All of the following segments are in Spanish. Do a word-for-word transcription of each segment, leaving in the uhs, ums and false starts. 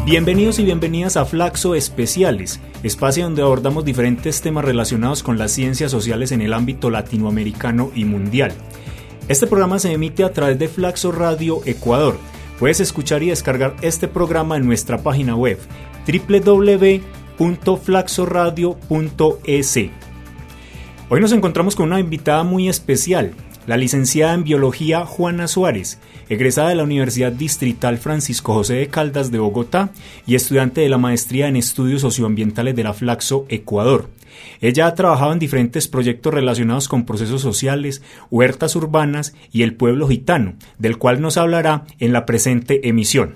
Bienvenidos y bienvenidas a Flaxo Especiales, espacio donde abordamos diferentes temas relacionados con las ciencias sociales en el ámbito latinoamericano y mundial. Este programa se emite a través de Flaxo Radio Ecuador. Puedes escuchar y descargar este programa en nuestra página web doble u doble u doble u punto flaxoradio punto es. Hoy nos encontramos con una invitada muy especial, la licenciada en Biología Juana Suárez, egresada de la Universidad Distrital Francisco José de Caldas de Bogotá y estudiante de la Maestría en Estudios Socioambientales de la Flaxo Ecuador. Ella ha trabajado en diferentes proyectos relacionados con procesos sociales, huertas urbanas y el pueblo gitano, del cual nos hablará en la presente emisión.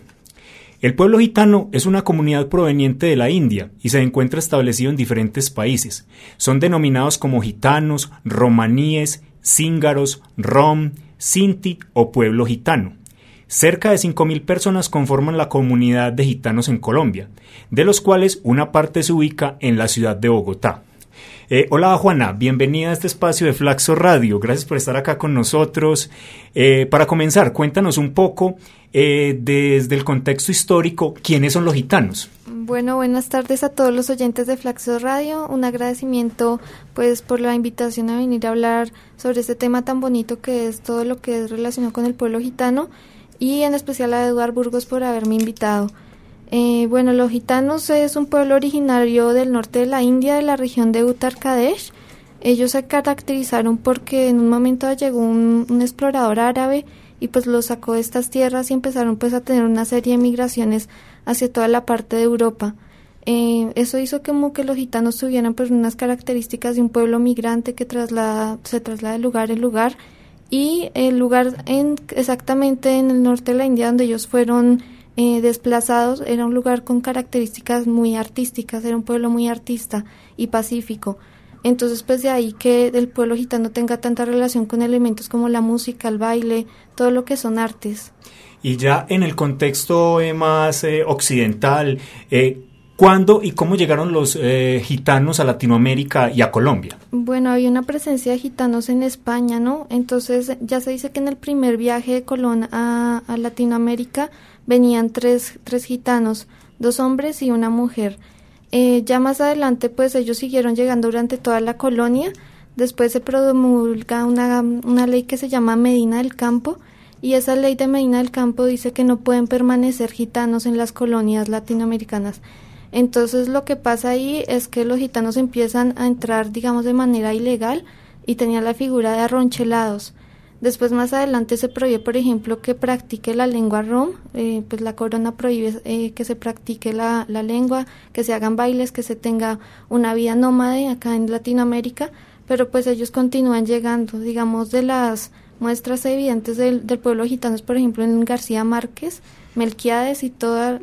El pueblo gitano es una comunidad proveniente de la India y se encuentra establecido en diferentes países. Son denominados como gitanos, romaníes, cíngaros, rom, sinti o pueblo gitano. Cerca de cinco mil personas conforman la comunidad de gitanos en Colombia, de los cuales una parte se ubica en la ciudad de Bogotá. Eh, hola Juana, bienvenida a este espacio de Flaxo Radio, gracias por estar acá con nosotros. Eh, para comenzar, cuéntanos un poco eh, desde el contexto histórico, ¿quiénes son los gitanos? Bueno, buenas tardes a todos los oyentes de Flaxo Radio, un agradecimiento pues por la invitación a venir a hablar sobre este tema tan bonito que es todo lo que es relacionado con el pueblo gitano y en especial a Eduard Burgos por haberme invitado. Eh, bueno, los gitanos es un pueblo originario del norte de la India, de la región de Uttar Pradesh. Ellos se caracterizaron porque en un momento llegó un, un explorador árabe y pues los sacó de estas tierras y empezaron pues a tener una serie de migraciones hacia toda la parte de Europa. Eh, eso hizo como que los gitanos tuvieran pues unas características de un pueblo migrante que traslada, se traslada de lugar en lugar, y el lugar en, exactamente en el norte de la India donde ellos fueron eh, desplazados era un lugar con características muy artísticas, era un pueblo muy artista y pacífico. Entonces pues de ahí que el pueblo gitano tenga tanta relación con elementos como la música, el baile, todo lo que son artes. Y ya en el contexto eh, más eh, occidental, eh, ¿cuándo y cómo llegaron los eh, gitanos a Latinoamérica y a Colombia? Bueno, había una presencia de gitanos en España, ¿no? Entonces ya se dice que en el primer viaje de Colón a, a Latinoamérica venían tres, tres gitanos, dos hombres y una mujer. Eh, ya más adelante pues ellos siguieron llegando durante toda la colonia. Después se promulga una, una ley que se llama Medina del Campo, y esa ley de Medina del Campo dice que no pueden permanecer gitanos en las colonias latinoamericanas. Entonces lo que pasa ahí es que los gitanos empiezan a entrar, digamos, de manera ilegal y tenían la figura de arronchelados. Después más adelante se prohíbe, por ejemplo, que practique la lengua rom, eh, pues la corona prohíbe eh, que se practique la, la lengua, que se hagan bailes, que se tenga una vida nómade acá en Latinoamérica, pero pues ellos continúan llegando, digamos, de las muestras evidentes del, del pueblo gitano, por ejemplo, en García Márquez, Melquiades y todos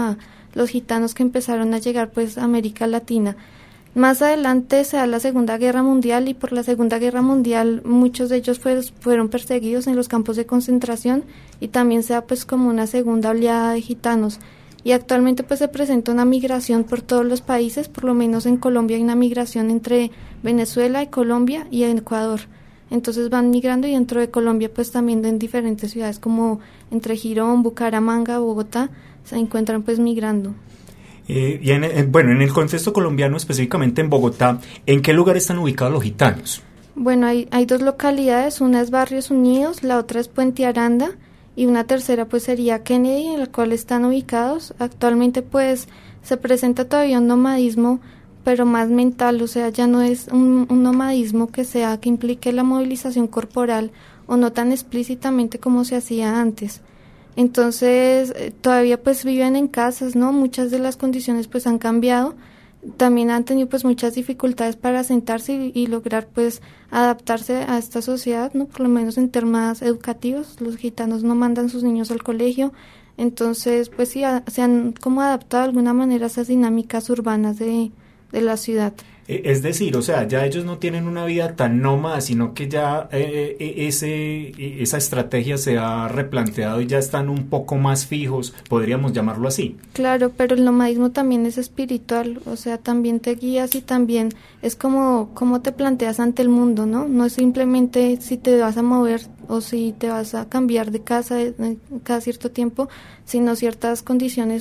los gitanos que empezaron a llegar pues a América Latina. Más adelante se da la Segunda Guerra Mundial y por la Segunda Guerra Mundial muchos de ellos fue, fueron perseguidos en los campos de concentración y también se da pues como una segunda oleada de gitanos. Y actualmente pues se presenta una migración por todos los países, por lo menos en Colombia hay una migración entre Venezuela y Colombia y Ecuador. Entonces van migrando y dentro de Colombia pues también en diferentes ciudades como entre Girón, Bucaramanga, Bogotá se encuentran pues migrando. Eh, y en, en, bueno, en el contexto colombiano, específicamente en Bogotá, ¿en qué lugar están ubicados los gitanos? Bueno, hay, hay dos localidades, una es Barrios Unidos, la otra es Puente Aranda y una tercera pues sería Kennedy, en la cual están ubicados. Actualmente pues se presenta todavía un nomadismo, pero más mental, o sea, ya no es un, un nomadismo que sea que implique la movilización corporal o no tan explícitamente como se hacía antes. Entonces, eh, todavía pues viven en casas, ¿no? Muchas de las condiciones pues han cambiado. También han tenido pues muchas dificultades para asentarse y, y lograr pues adaptarse a esta sociedad, ¿no? Por lo menos en temas educativos, los gitanos no mandan sus niños al colegio. Entonces, pues sí, a, se han como adaptado de alguna manera a esas dinámicas urbanas de de la ciudad. Es decir, o sea, ya ellos no tienen una vida tan nómada, sino que ya eh, ese, esa estrategia se ha replanteado y ya están un poco más fijos, podríamos llamarlo así. Claro, pero el nomadismo también es espiritual, o sea, también te guías y también es como, como te planteas ante el mundo, ¿no? No es simplemente si te vas a mover o si te vas a cambiar de casa de, de, cada cierto tiempo, sino ciertas condiciones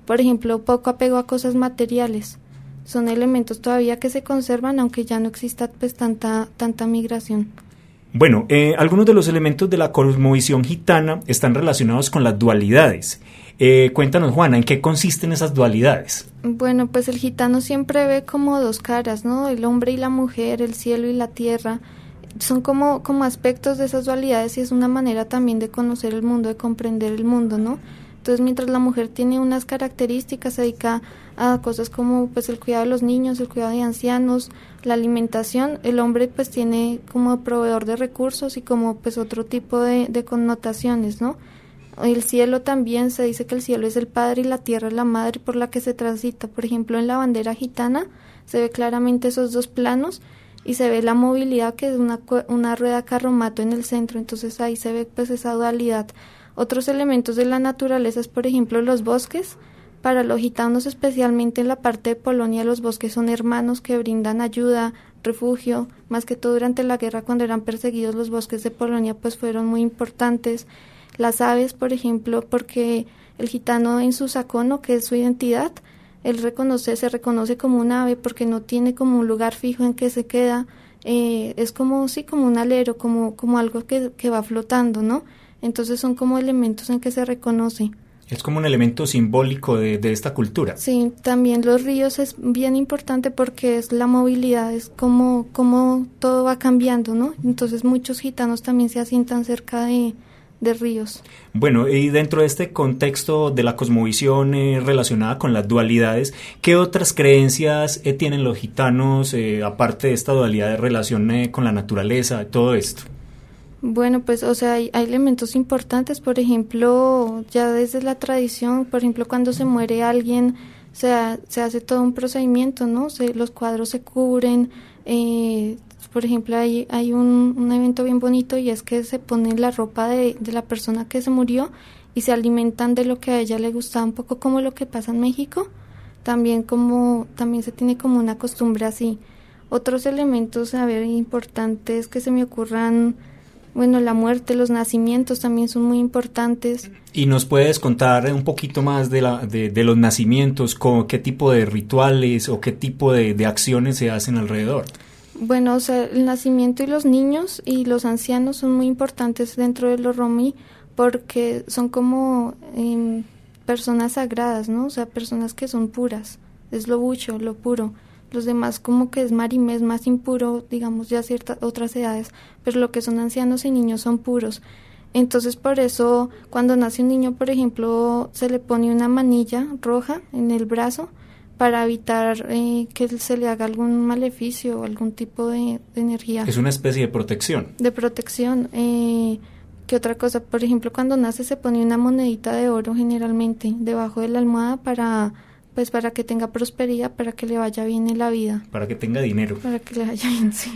por ejemplo, poco apego a cosas materiales. Son elementos todavía que se conservan, aunque ya no exista pues tanta, tanta migración. Bueno, eh, algunos de los elementos de la cosmovisión gitana están relacionados con las dualidades. Eh, cuéntanos, Juana, ¿en qué consisten esas dualidades? Bueno, pues el gitano siempre ve como dos caras, ¿no? El hombre y la mujer, el cielo y la tierra. Son como, como aspectos de esas dualidades y es una manera también de conocer el mundo, de comprender el mundo, ¿no? Entonces, mientras la mujer tiene unas características, se dedica a cosas como pues el cuidado de los niños, el cuidado de ancianos, la alimentación, el hombre pues tiene como proveedor de recursos y como pues otro tipo de, de connotaciones, ¿no? El cielo también, se dice que el cielo es el padre y la tierra es la madre por la que se transita. Por ejemplo, en la bandera gitana se ve claramente esos dos planos y se ve la movilidad, que es una, una rueda carromato en el centro, entonces ahí se ve pues esa dualidad. Otros elementos de la naturaleza es, por ejemplo, los bosques. Para los gitanos, especialmente en la parte de Polonia, los bosques son hermanos que brindan ayuda, refugio. Más que todo durante la guerra, cuando eran perseguidos, los bosques de Polonia pues fueron muy importantes. Las aves, por ejemplo, porque el gitano en su sacono, que es su identidad, él reconoce, se reconoce como un ave porque no tiene como un lugar fijo en que se queda. Eh, es como, sí, como un alero, como, como algo que, que va flotando, ¿no? Entonces son como elementos en que se reconoce. Es como un elemento simbólico de, de esta cultura. Sí, también los ríos es bien importante porque es la movilidad, es como, como todo va cambiando, ¿no? Entonces muchos gitanos también se asientan cerca de, de ríos. Bueno, y dentro de este contexto de la cosmovisión eh, relacionada con las dualidades, ¿qué otras creencias eh, tienen los gitanos, eh, aparte de esta dualidad de relación eh, con la naturaleza, todo esto? Bueno, pues, o sea, hay, hay elementos importantes, por ejemplo, ya desde la tradición, por ejemplo, cuando se muere alguien, se, ha, se hace todo un procedimiento, ¿no? Se, los cuadros se cubren, eh, por ejemplo, hay, hay un, un evento bien bonito y es que se pone la ropa de, de la persona que se murió y se alimentan de lo que a ella le gustaba, un poco como lo que pasa en México, también como, también se tiene como una costumbre así. Otros elementos, a ver, importantes que se me ocurran. Bueno, la muerte, los nacimientos también son muy importantes. ¿Y nos puedes contar un poquito más de, la, de, de los nacimientos, con qué tipo de rituales o qué tipo de, de acciones se hacen alrededor? Bueno, o sea, el nacimiento y los niños y los ancianos son muy importantes dentro de los romi porque son como eh, personas sagradas, ¿no? O sea, personas que son puras, es lo bucho, lo puro. Los demás como que es marimés, más impuro, digamos ya ciertas otras edades, pero lo que son ancianos y niños son puros. Entonces por eso cuando nace un niño, por ejemplo, se le pone una manilla roja en el brazo para evitar eh, que se le haga algún maleficio o algún tipo de, de energía. Es una especie de protección. De protección. Eh, ¿Qué otra cosa? Por ejemplo, cuando nace se pone una monedita de oro generalmente debajo de la almohada para... pues para que tenga prosperidad, para que le vaya bien en la vida. Para que tenga dinero. Para que le vaya bien, sí.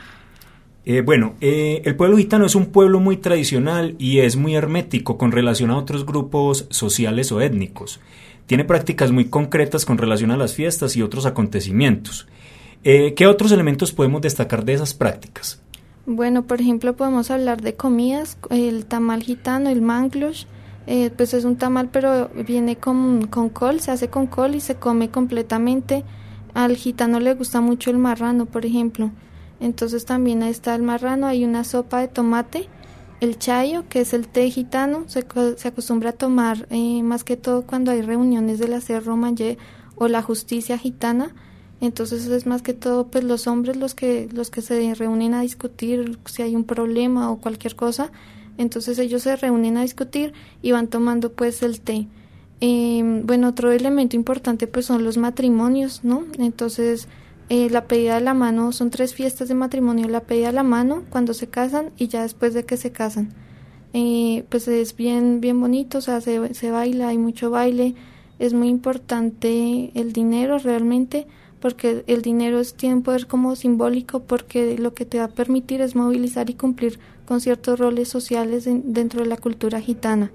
Eh, bueno, eh, el pueblo gitano es un pueblo muy tradicional y es muy hermético con relación a otros grupos sociales o étnicos. Tiene prácticas muy concretas con relación a las fiestas y otros acontecimientos. Eh, ¿Qué otros elementos podemos destacar de esas prácticas? Bueno, por ejemplo, podemos hablar de comidas, el tamal gitano, el manglosh. Eh, pues es un tamal pero viene con, con col, se hace con col y se come completamente. Al gitano le gusta mucho el marrano, por ejemplo, entonces también ahí está el marrano. Hay una sopa de tomate, el chayo, que es el té gitano, se, se acostumbra a tomar eh, más que todo cuando hay reuniones de la Cerro Mayé o la justicia gitana. Entonces es más que todo pues los hombres los que, los que se reúnen a discutir si hay un problema o cualquier cosa. Entonces ellos se reúnen a discutir y van tomando pues el té. Eh, bueno, otro elemento importante pues son los matrimonios, ¿no? Entonces eh, la pedida de la mano, son tres fiestas de matrimonio, la pedida de la mano cuando se casan y ya después de que se casan. Eh, pues es bien, bien bonito, o sea, se, se baila, hay mucho baile, es muy importante el dinero realmente, porque el dinero es, tiene un poder como simbólico, porque lo que te va a permitir es movilizar y cumplir con ciertos roles sociales en, dentro de la cultura gitana.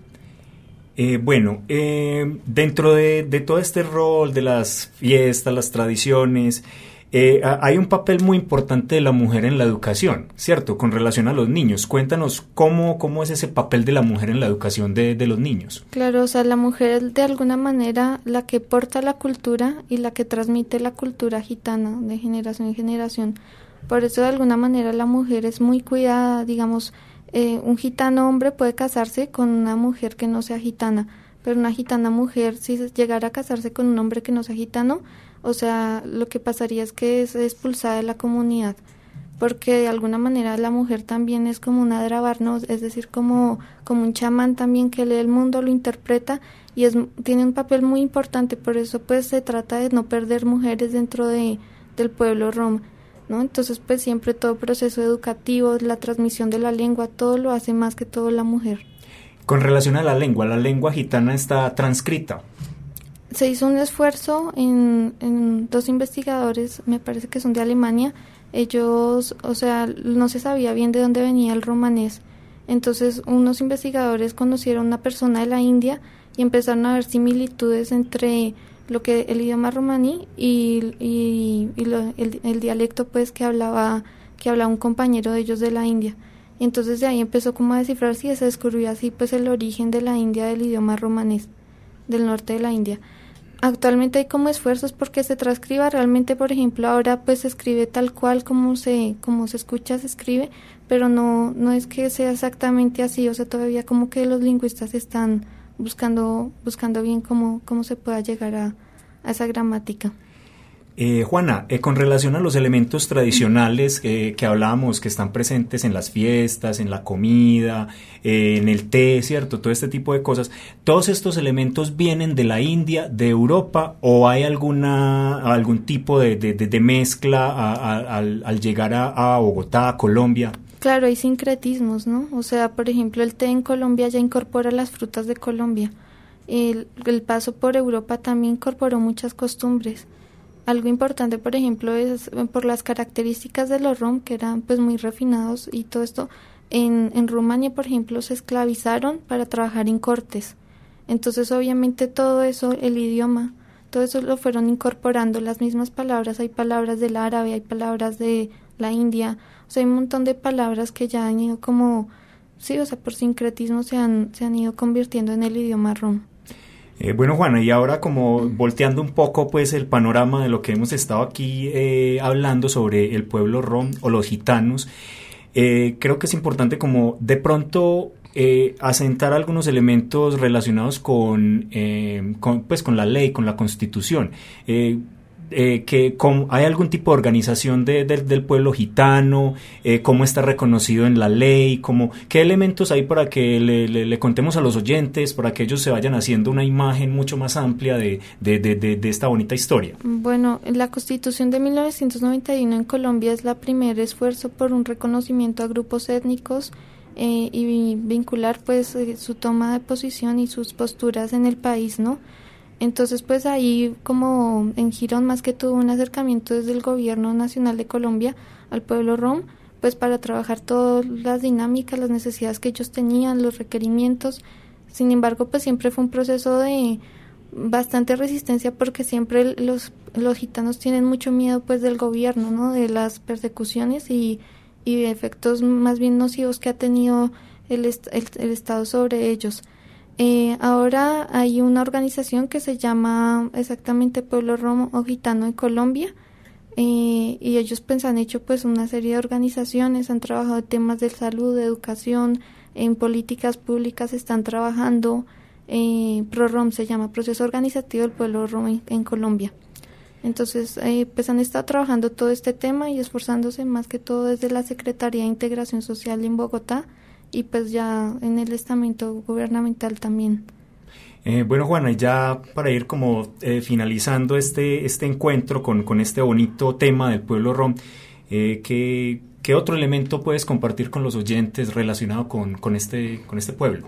Eh, bueno, eh, dentro de, de todo este rol de las fiestas, las tradiciones, Eh, hay un papel muy importante de la mujer en la educación, ¿cierto? Con relación a los niños. Cuéntanos cómo, cómo es ese papel de la mujer en la educación de, de los niños. Claro, o sea, la mujer es de alguna manera la que porta la cultura y la que transmite la cultura gitana de generación en generación. Por eso, de alguna manera, la mujer es muy cuidada. Digamos, eh, un gitano hombre puede casarse con una mujer que no sea gitana, pero una gitana mujer, si llegara a casarse con un hombre que no sea gitano, o sea, lo que pasaría es que es expulsada de la comunidad, porque de alguna manera la mujer también es como una drabar, ¿no? Es decir, como, como un chamán también que lee el mundo, lo interpreta y es, tiene un papel muy importante. Por eso pues se trata de no perder mujeres dentro de, del pueblo rom, ¿no? Entonces pues siempre todo proceso educativo, la transmisión de la lengua, todo lo hace más que todo la mujer. Con relación a la lengua, la lengua gitana está transcrita. Se hizo un esfuerzo en, en dos investigadores, me parece que son de Alemania. Ellos, o sea, no se sabía bien de dónde venía el romanés. Entonces, unos investigadores conocieron a una persona de la India y empezaron a ver similitudes entre lo que el idioma romaní y, y, y lo, el, el dialecto, pues, que hablaba que hablaba un compañero de ellos de la India. Y entonces de ahí empezó como a descifrar si se descubrió así, pues, el origen de la India del idioma romanés, del norte de la India. Actualmente hay como esfuerzos porque se transcriba realmente, por ejemplo, ahora pues se escribe tal cual como se como se escucha, se escribe, pero no no es que sea exactamente así, o sea, todavía como que los lingüistas están buscando buscando bien cómo cómo se pueda llegar a, a esa gramática. Eh, Juana, eh, con relación a los elementos tradicionales eh, que hablábamos, que están presentes en las fiestas, en la comida, eh, en el té, ¿cierto? Todo este tipo de cosas. ¿Todos estos elementos vienen de la India, de Europa, o hay alguna algún tipo de, de, de mezcla a, a, al, al llegar a, a Bogotá, a Colombia? Claro, hay sincretismos, ¿no? O sea, por ejemplo, el té en Colombia ya incorpora las frutas de Colombia. El, el paso por Europa también incorporó muchas costumbres. Algo importante, por ejemplo, es por las características de los rom, que eran pues muy refinados y todo esto. En, en Rumania, por ejemplo, se esclavizaron para trabajar en cortes. Entonces, obviamente, todo eso, el idioma, todo eso lo fueron incorporando, las mismas palabras. Hay palabras del árabe, hay palabras de la India. O sea, hay un montón de palabras que ya han ido como, sí, o sea, por sincretismo se han, se han ido convirtiendo en el idioma rom. Eh, bueno, Juana, y ahora como volteando un poco pues el panorama de lo que hemos estado aquí eh, hablando sobre el pueblo rom o los gitanos, eh, creo que es importante como de pronto eh, asentar algunos elementos relacionados con, eh, con, pues, con la ley, con la Constitución. Eh, Eh, que con, ¿hay algún tipo de organización de, de, del pueblo gitano? Eh, ¿Cómo está reconocido en la ley? ¿Cómo, ¿Qué elementos hay para que le, le, le contemos a los oyentes, para que ellos se vayan haciendo una imagen mucho más amplia de, de, de, de, de esta bonita historia? Bueno, la Constitución de mil novecientos noventa y uno en Colombia es la primer esfuerzo por un reconocimiento a grupos étnicos eh, y vincular pues eh, su toma de posición y sus posturas en el país, ¿no? Entonces, pues ahí como en Girón más que todo un acercamiento desde el Gobierno Nacional de Colombia al pueblo rom, pues para trabajar todas las dinámicas, las necesidades que ellos tenían, los requerimientos. Sin embargo, pues siempre fue un proceso de bastante resistencia porque siempre los los gitanos tienen mucho miedo pues del gobierno, ¿no? De las persecuciones y, y efectos más bien nocivos que ha tenido el, el, el Estado sobre ellos. Eh, ahora hay una organización que se llama exactamente Pueblo Rom o Gitano de Colombia eh, y ellos pues han hecho pues una serie de organizaciones, han trabajado en temas de salud, de educación, en políticas públicas están trabajando, eh, ProRom se llama, Proceso Organizativo del Pueblo Rom en, en Colombia. Entonces eh, pues han estado trabajando todo este tema y esforzándose más que todo desde la Secretaría de Integración Social en Bogotá y pues ya en el estamento gubernamental también. Eh, bueno, Juana, ya para ir como eh, finalizando este este encuentro con, con este bonito tema del pueblo rom, eh, ¿qué, ¿qué otro elemento puedes compartir con los oyentes relacionado con, con, este, con este pueblo?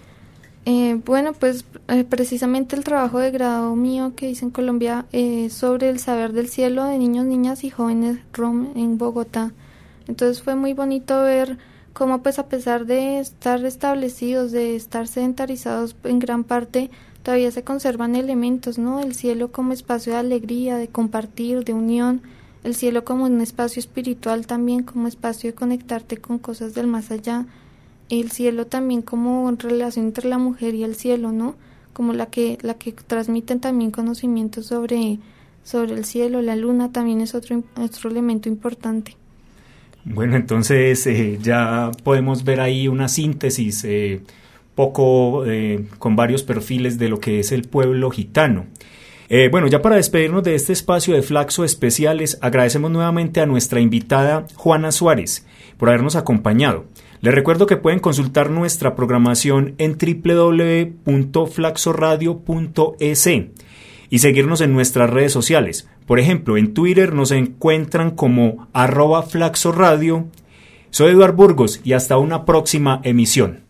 Eh, bueno, pues eh, precisamente el trabajo de grado mío que hice en Colombia eh, sobre el saber del cielo de niños, niñas y jóvenes rom en Bogotá. Entonces fue muy bonito ver cómo pues a pesar de estar establecidos, de estar sedentarizados en gran parte, todavía se conservan elementos, ¿no? El cielo como espacio de alegría, de compartir, de unión, el cielo como un espacio espiritual también, como espacio de conectarte con cosas del más allá, el cielo también como relación entre la mujer y el cielo, ¿no? Como la que la que transmiten también conocimientos sobre, sobre el cielo. La luna también es otro, otro elemento importante. Bueno, entonces eh, ya podemos ver ahí una síntesis eh, poco eh, con varios perfiles de lo que es el pueblo gitano. Eh, bueno, ya para despedirnos de este espacio de Flaxo Especiales, agradecemos nuevamente a nuestra invitada Juana Suárez por habernos acompañado. Les recuerdo que pueden consultar nuestra programación en doble u doble u doble u punto flaxoradio punto e ce y seguirnos en nuestras redes sociales. Por ejemplo, en Twitter nos encuentran como arroba flaxoradio. Soy Eduardo Burgos y hasta una próxima emisión.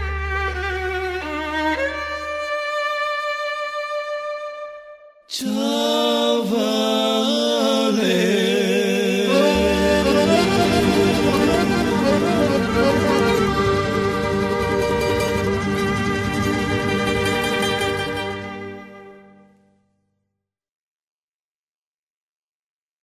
Just